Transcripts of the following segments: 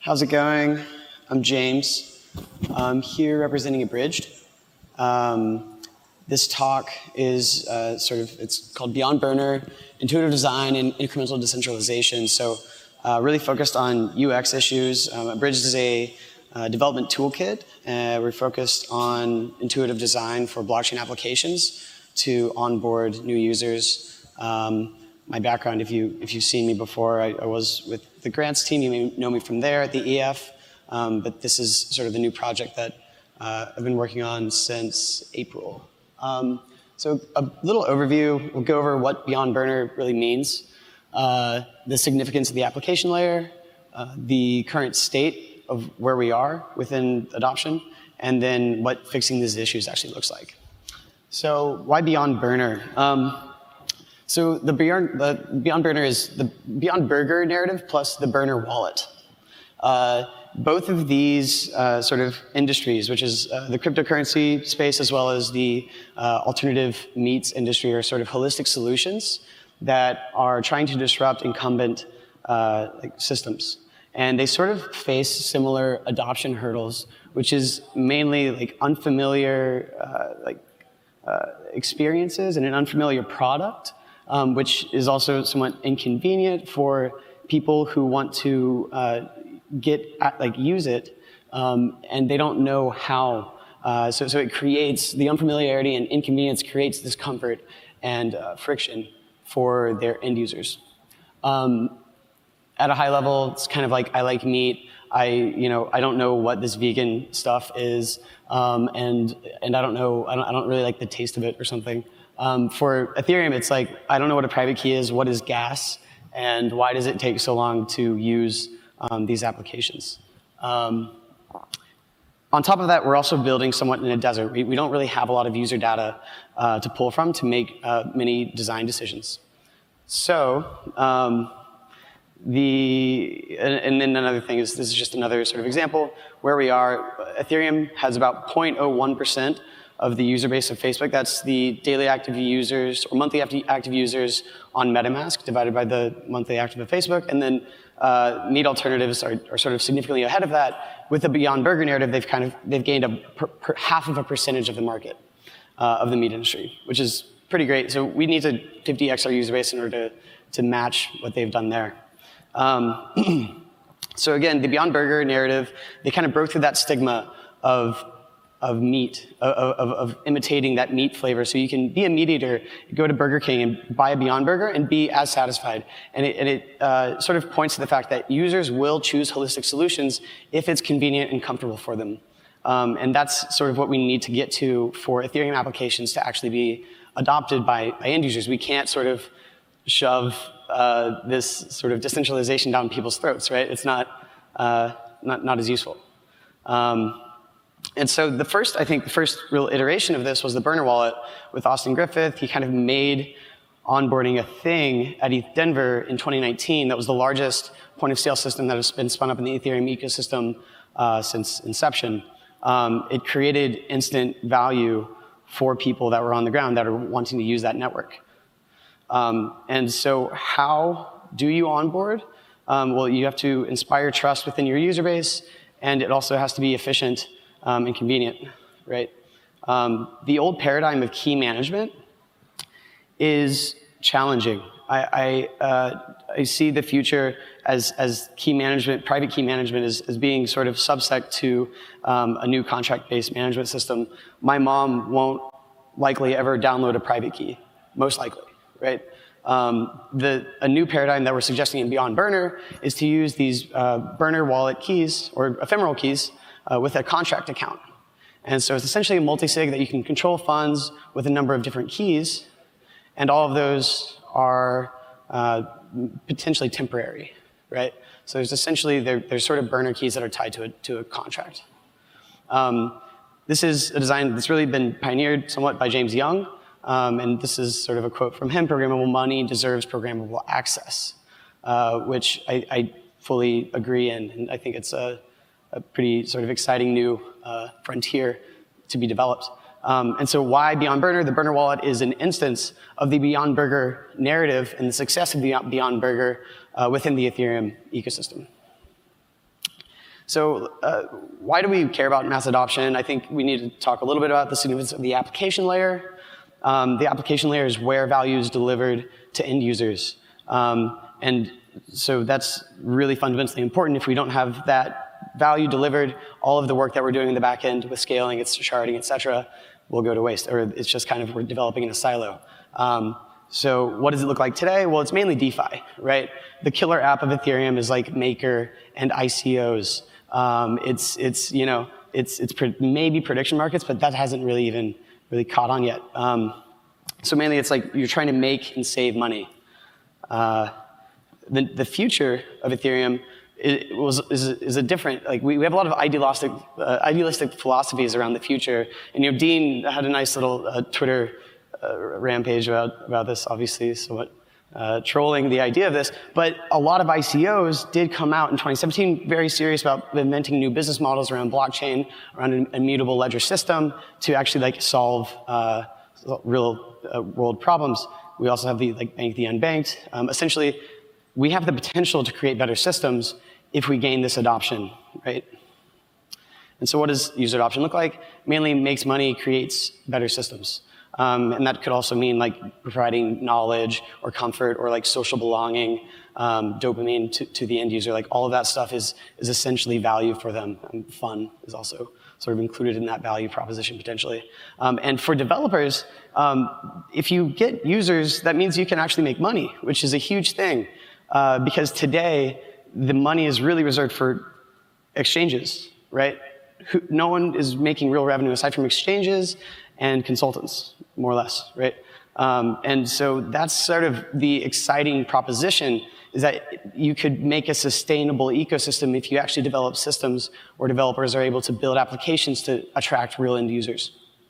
How's it going? I'm James. I'm here representing Abridged. This talk is it's called Beyond Burner, Intuitive Design and Incremental Decentralization. So really focused on UX issues. Abridged is a development toolkit. We're focused on intuitive design for blockchain applications to onboard new users. My background, if you've seen me before, I was with the grants team. You may know me from there at the EF, but this is sort of the new project that I've been working on since April. So a little overview. We'll go over what Beyond Burner really means, the significance of the application layer, the current state of where we are within adoption, and then what fixing these issues actually looks like. So why Beyond Burner? So the Beyond Burner is the Beyond Burger narrative plus the Burner wallet. Both of these sort of industries, which is the cryptocurrency space as well as the alternative meats industry, are sort of holistic solutions that are trying to disrupt incumbent systems. And they sort of face similar adoption hurdles, which is mainly like unfamiliar experiences and an unfamiliar product, which is also somewhat inconvenient for people who want to use it, and they don't know how. So it creates, the unfamiliarity and inconvenience creates discomfort and friction for their end users. At a high level, it's kind of like, I like meat. I don't know what this vegan stuff is, and I don't really like the taste of it or something. For Ethereum, it's like, I don't know what a private key is, what is gas, and why does it take so long to use these applications. On top of that, we're also building somewhat in a desert. We don't really have a lot of user data to pull from to make many design decisions. So, and then another thing is, this is just another sort of example where we are. Ethereum has about 0.01% of the user base of Facebook. That's the daily active users or monthly active users on MetaMask divided by the monthly active of Facebook. And then meat alternatives are sort of significantly ahead of that. With the Beyond Burger narrative, they've gained half of a percentage of the market of the meat industry, which is pretty great. So we need to 50x our user base in order to match what they've done there. So again, the Beyond Burger narrative, they kind of broke through that stigma of meat, of imitating that meat flavor. So you can be a meat eater, go to Burger King and buy a Beyond Burger and be as satisfied. And it sort of points to the fact that users will choose holistic solutions if it's convenient and comfortable for them. And that's sort of what we need to get to for Ethereum applications to actually be adopted by end users. We can't sort of shove this sort of decentralization down people's throats, right? It's not as useful. And so the first real iteration of this was the Burner wallet with Austin Griffith. He kind of made onboarding a thing at ETH Denver in 2019 that was the largest point of sale system that has been spun up in the Ethereum ecosystem since inception. It created instant value for people that were on the ground that are wanting to use that network. And so how do you onboard? Well, you have to inspire trust within your user base, and it also has to be efficient and convenient, right? The old paradigm of key management is challenging. I see the future as key management, private key management as being sort of subsect to a new contract-based management system. My mom won't likely ever download a private key, most likely, right? A new paradigm that we're suggesting in Beyond Burner is to use these Burner wallet keys or ephemeral keys with a contract account. And so it's essentially a multi-sig that you can control funds with a number of different keys, and all of those are potentially temporary, right? So there's essentially, there's sort of burner keys that are tied to a contract. This is a design that's really been pioneered somewhat by James Young, and this is sort of a quote from him: "Programmable money deserves programmable access," which I fully agree in, and I think it's a pretty sort of exciting new frontier to be developed. And so why Beyond Burner? The Burner wallet is an instance of the Beyond Burger narrative and the success of the Beyond Burger within the Ethereum ecosystem. So why do we care about mass adoption? I think we need to talk a little bit about the significance of the application layer. The application layer is where value is delivered to end users. And so that's really fundamentally important. If we don't have that value delivered, all of the work that we're doing in the back end with scaling, it's sharding, et cetera, will go to waste, or it's just kind of we're developing in a silo. So what does it look like today? Well, it's mainly DeFi, right? The killer app of Ethereum is like Maker and ICOs. It's maybe prediction markets, but that hasn't really even really caught on yet. So mainly it's like you're trying to make and save money. The future of Ethereum is a different, like we have a lot of idealistic philosophies around the future. And Dean had a nice little Twitter rampage about this, obviously, somewhat trolling the idea of this. But a lot of ICOs did come out in 2017, very serious about inventing new business models around blockchain, around an immutable ledger system to actually like solve real world problems. We also have the bank the unbanked. Essentially, we have the potential to create better systems if we gain this adoption, right? And so what does user adoption look like? Mainly makes money, creates better systems. And that could also mean like providing knowledge or comfort or like social belonging, dopamine to the end user. Like all of that stuff is essentially value for them. And fun is also sort of included in that value proposition potentially. And for developers, if you get users, that means you can actually make money, which is a huge thing. Because today, the money is really reserved for exchanges, right? No one is making real revenue aside from exchanges and consultants, more or less, right? And so that's sort of the exciting proposition, is that you could make a sustainable ecosystem if you actually develop systems where developers are able to build applications to attract real end users.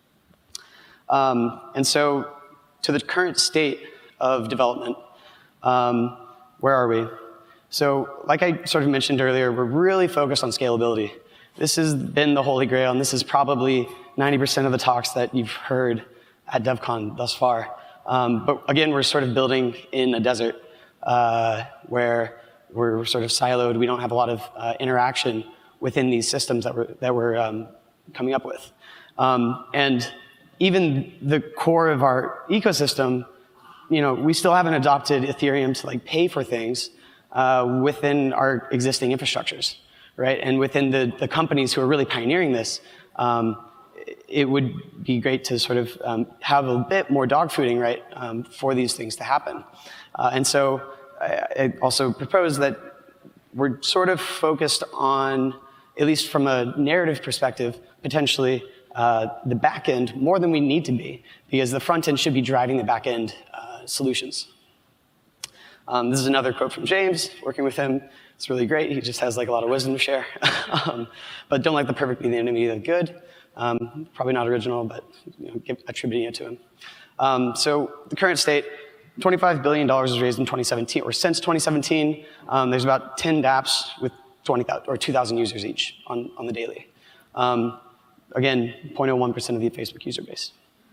And so to the current state of development, where are we? So like I sort of mentioned earlier, we're really focused on scalability. This has been the holy grail, and this is probably 90% of the talks that you've heard at DevCon thus far. But again, we're sort of building in a desert where we're sort of siloed. We don't have a lot of interaction within these systems that we're coming up with. And even the core of our ecosystem, we still haven't adopted Ethereum to like pay for things within our existing infrastructures, right? And within the companies who are really pioneering this, it would be great to sort of have a bit more dogfooding, right, for these things to happen. And so I also propose that we're sort of focused on, at least from a narrative perspective, potentially the back end more than we need to be, because the front end should be driving the back end solutions. This is another quote from James, working with him. It's really great. He just has like a lot of wisdom to share. But don't let the perfect be the enemy of the good. Probably not original, but attributing it to him. So the current state, $25 billion was raised in 2017, or since 2017. There's about 10 dApps with 20,000 or 2,000 users each on the daily. Again, 0.01% of the Facebook user base.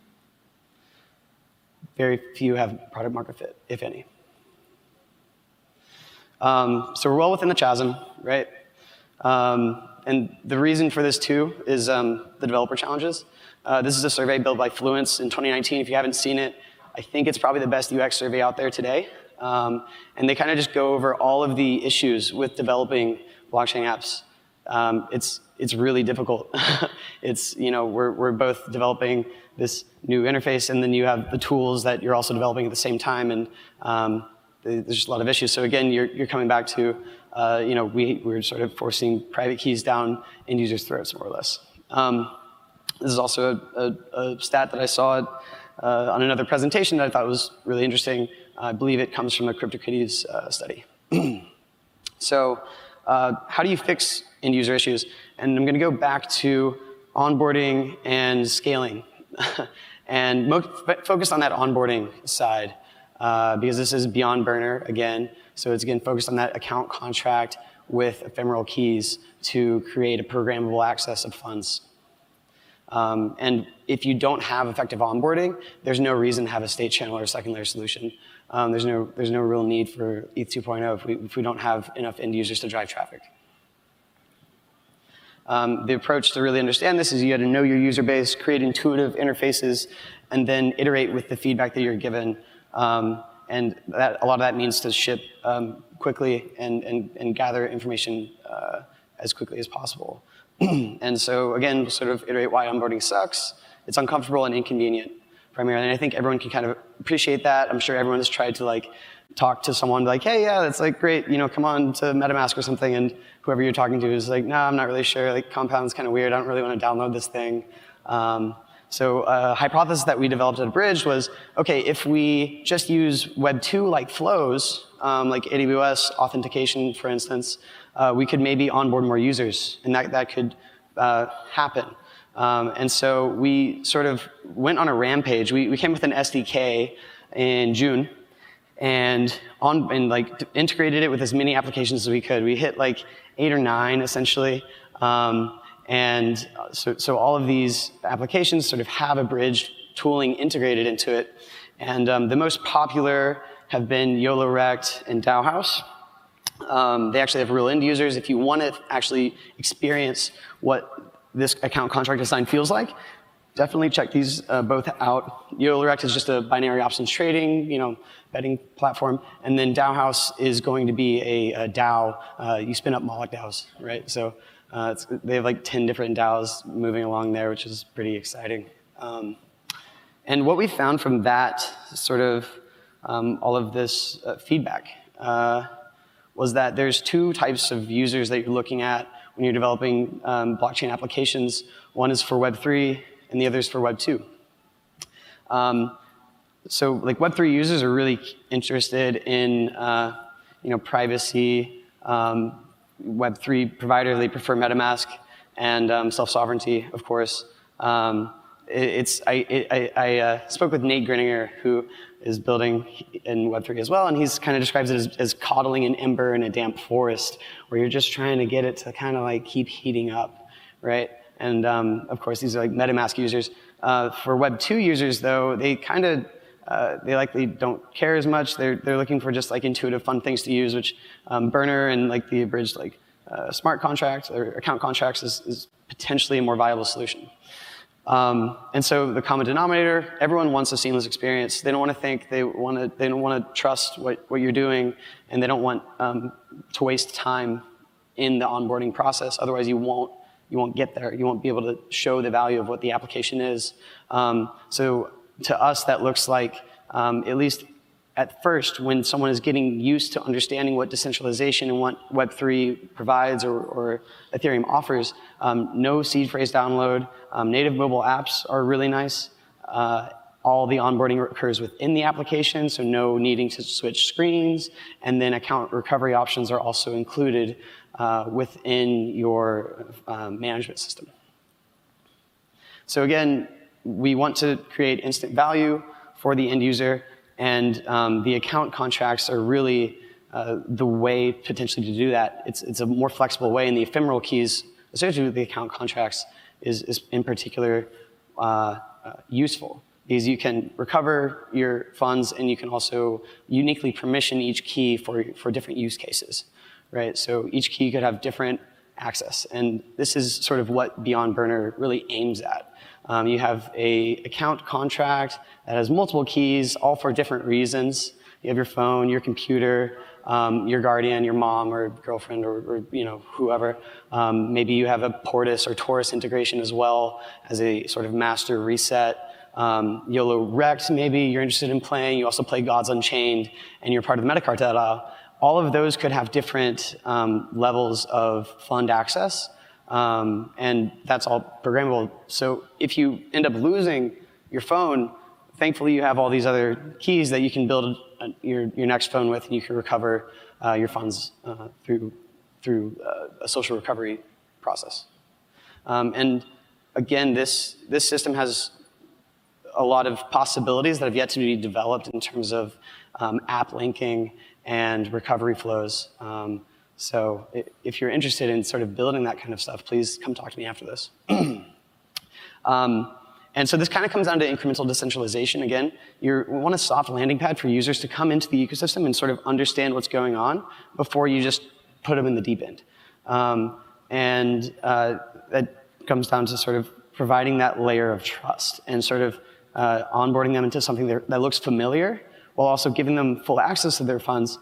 Very few have product market fit, if any. So we're well within the chasm, right? And the reason for this too is the developer challenges. This is a survey built by Fluence in 2019. If you haven't seen it, I think it's probably the best UX survey out there today. And they kind of just go over all of the issues with developing blockchain apps. It's really difficult. We're both developing this new interface, and then you have the tools that you're also developing at the same time, and there's just a lot of issues. So again, you're coming back to, we're sort of forcing private keys down end users' throats, more or less. This is also a stat that I saw on another presentation that I thought was really interesting. I believe it comes from a CryptoKitties study. So how do you fix end user issues? And I'm going to go back to onboarding and scaling. And focus on that onboarding side, because this is beyond burner again. So it's again focused on that account contract with ephemeral keys to create a programmable access of funds. And if you don't have effective onboarding, there's no reason to have a state channel or a second layer solution. There's no real need for ETH 2.0 if we don't have enough end users to drive traffic. The approach to really understand this is you got to know your user base, create intuitive interfaces, and then iterate with the feedback that you're given. And a lot of that means to ship quickly and gather information as quickly as possible. And so again, we'll sort of iterate why onboarding sucks. It's uncomfortable and inconvenient, primarily. And I think everyone can kind of appreciate that. I'm sure everyone has tried to like talk to someone like, hey, yeah, that's like great, come on to MetaMask or something, and whoever you're talking to is like, no, I'm not really sure, like Compound's kind of weird, I don't really want to download this thing. So a hypothesis that we developed at Bridge was, okay, if we just use Web 2-like flows, like AWS authentication, for instance, we could maybe onboard more users, and that could happen. And so we sort of went on a rampage. We came with an SDK in June, and like integrated it with as many applications as we could. We hit like 8 or 9 essentially, and so all of these applications sort of have a Bridge tooling integrated into it. And the most popular have been YOLO Rect and DAOhaus. They actually have real end users. If you want to actually experience what this account contract design feels like, definitely check these both out. YOLO Rect is just a binary options trading, betting platform, and then DAOhaus is going to be a DAO. You spin up Moloch DAOs, right? So they have like 10 different DAOs moving along there, which is pretty exciting. And what we found from that sort of all of this feedback was that there's 2 types of users that you're looking at when you're developing blockchain applications. One is for Web3, and the other is for Web 2. So like Web3 users are really interested in privacy. Web3 provider, they prefer MetaMask and self-sovereignty, of course. I spoke with Nate Grinninger, who is building in Web3 as well, and he's kind of describes it as coddling an ember in a damp forest, where you're just trying to get it to kind of like keep heating up, right? And of course, these are like MetaMask users. For Web 2 users, though, they kind of they likely don't care as much. They're looking for just like intuitive, fun things to use, which Burner and like the abridged like smart contracts or account contracts is potentially a more viable solution. And so the common denominator, everyone wants a seamless experience. They don't want to think, they don't want to trust what you're doing, and they don't want to waste time in the onboarding process. Otherwise, you won't get there. You won't be able to show the value of what the application is. So to us, that looks like, at least at first, when someone is getting used to understanding what decentralization and what Web3 provides or Ethereum offers, no seed phrase download, native mobile apps are really nice. All the onboarding occurs within the application, so no needing to switch screens, and then account recovery options are also included within your management system. So again, we want to create instant value for the end user, and the account contracts are really the way potentially to do that. It's a more flexible way, and the ephemeral keys associated with the account contracts is in particular useful, because you can recover your funds and you can also uniquely permission each key for different use cases, right? So each key could have different access, and this is sort of what Beyond Burner really aims at. You have a account contract that has multiple keys, all for different reasons. You have your phone, your computer, your guardian, your mom or girlfriend or whoever. Maybe you have a Portis or Taurus integration as well as a sort of master reset. YOLO Rect, maybe you're interested in playing. You also play Gods Unchained, and you're part of the Metacartel. All of those could have different levels of fund access. And that's all programmable. So if you end up losing your phone, thankfully you have all these other keys that you can build your next phone with, and you can recover your funds through a social recovery process. And again, this system has a lot of possibilities that have yet to be developed in terms of app linking and recovery flows. So if you're interested in sort of building that kind of stuff, please come talk to me after this. And so this kind of comes down to incremental decentralization. Again, we want a soft landing pad for users to come into the ecosystem and sort of understand what's going on before you just put them in the deep end. And that comes down to sort of providing that layer of trust and sort of onboarding them into something that looks familiar while also giving them full access to their funds,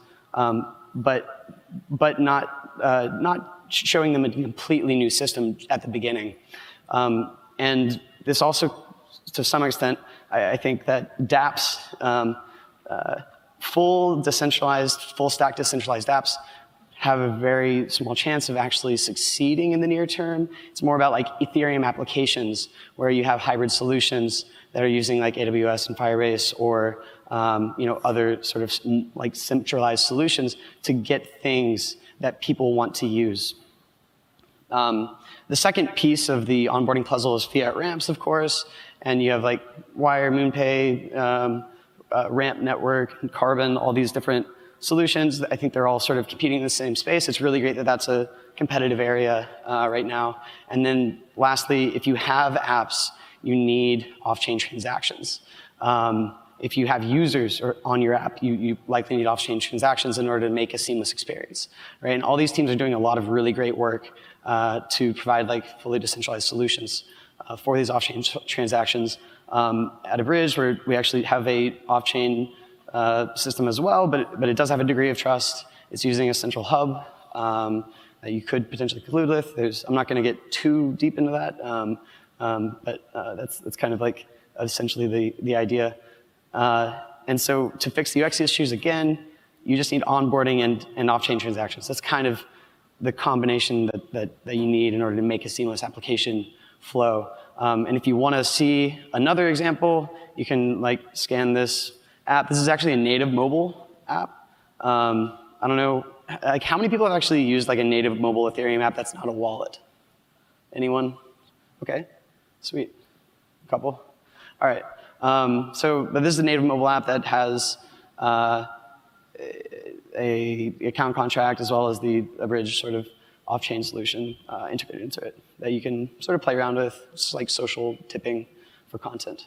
but not showing them a completely new system at the beginning. And this also, to some extent, I think that dApps, full stack decentralized dApps have a very small chance of actually succeeding in the near term. It's more about like Ethereum applications where you have hybrid solutions that are using like AWS and Firebase or other sort of like centralized solutions to get things that people want to use. The second piece of the onboarding puzzle is fiat ramps, of course, and you have like Wire, MoonPay, Ramp Network, and Carbon, all these different solutions. I think they're all sort of competing in the same space. It's really great that that's a competitive area right now. And then lastly, if you have apps, you need off-chain transactions. If you have users on your app, you likely need off-chain transactions in order to make a seamless experience, right? And all these teams are doing a lot of really great work to provide like fully decentralized solutions for these off-chain transactions. At Abridged, where we actually have a off-chain system as well, but it does have a degree of trust. It's using a central hub that you could potentially collude with. I'm not going to get too deep into that, but that's kind of like essentially the idea. And so to fix the UX issues, again, you just need onboarding and off-chain transactions. That's kind of the combination that you need in order to make a seamless application flow. And if you want to see another example, you can like scan this app. This is actually a native mobile app. I don't know, like how many people have actually used like a native mobile Ethereum app that's not a wallet? Anyone? Okay, sweet. A couple. All right. But this is a native mobile app that has a account contract as well as the Abridged sort of off-chain solution integrated into it that you can sort of play around with. It's like social tipping for content.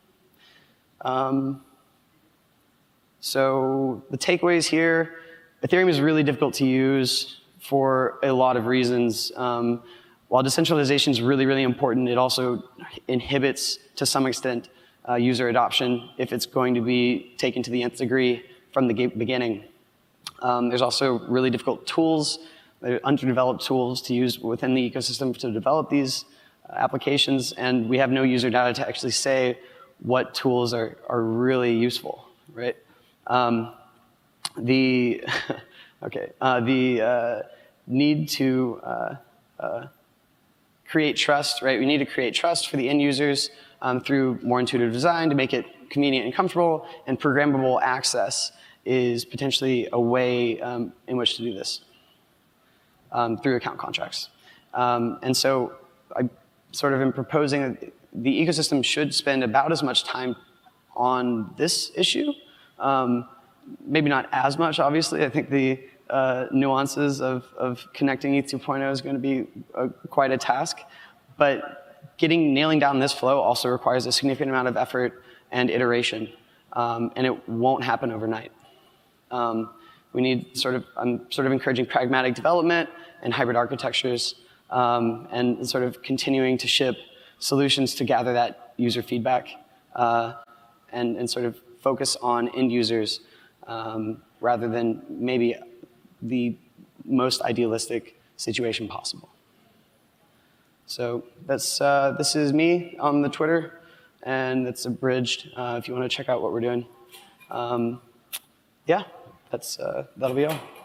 So the takeaways here, Ethereum is really difficult to use for a lot of reasons. While decentralization is really, really important, it also inhibits, to some extent, user adoption if it's going to be taken to the nth degree from the beginning. There's also really difficult tools, underdeveloped tools to use within the ecosystem to develop these applications, and we have no user data to actually say what tools are really useful, right? The need to create trust, right? We need to create trust for the end users through more intuitive design to make it convenient and comfortable, and programmable access is potentially a way in which to do this through account contracts. And so I sort of am proposing that the ecosystem should spend about as much time on this issue. Maybe not as much, obviously. I think the nuances of connecting ETH 2.0 is going to be quite a task. But nailing down this flow also requires a significant amount of effort and iteration. And it won't happen overnight. We need I'm sort of encouraging pragmatic development and hybrid architectures, and sort of continuing to ship solutions to gather that user feedback, and sort of focus on end users rather than maybe the most idealistic situation possible. So this is me on the Twitter, and it's Abridged if you want to check out what we're doing. Yeah, that'll be all.